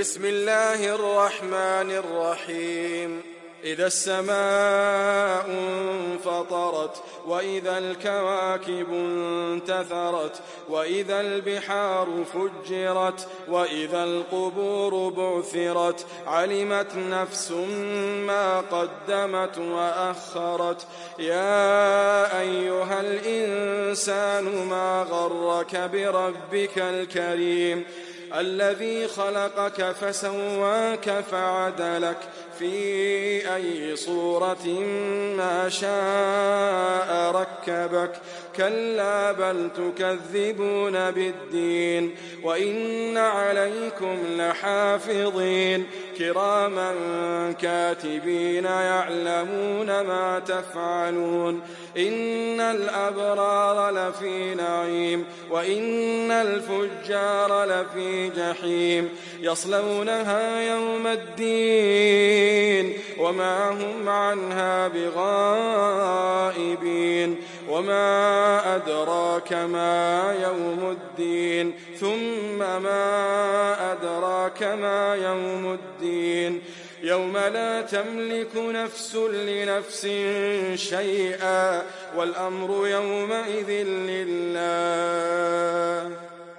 بسم الله الرحمن الرحيم. إذا السماء انفطرت وإذا الكواكب انتثرت وإذا البحار فجرت وإذا القبور بعثرت علمت نفس ما قدمت وأخرت. يا أيها الإنسان ما غرك بربك الكريم الذي خلقك فسواك فعدلك في أي صورة ما شاء ركبك. كلا بل تكذبون بالدين وإن عليكم لحافظين كراما كاتبين يعلمون ما تفعلون. إن الأبرار لفي نعيم وإن الفجار لفي جحيم يصلونها يوم الدين وما هم عنها بغائبين. وما أدراك ما يوم الدين ثم ما أدراك ما يوم الدين يوم لا تملك نفس لنفس شيئا والأمر يومئذ لله.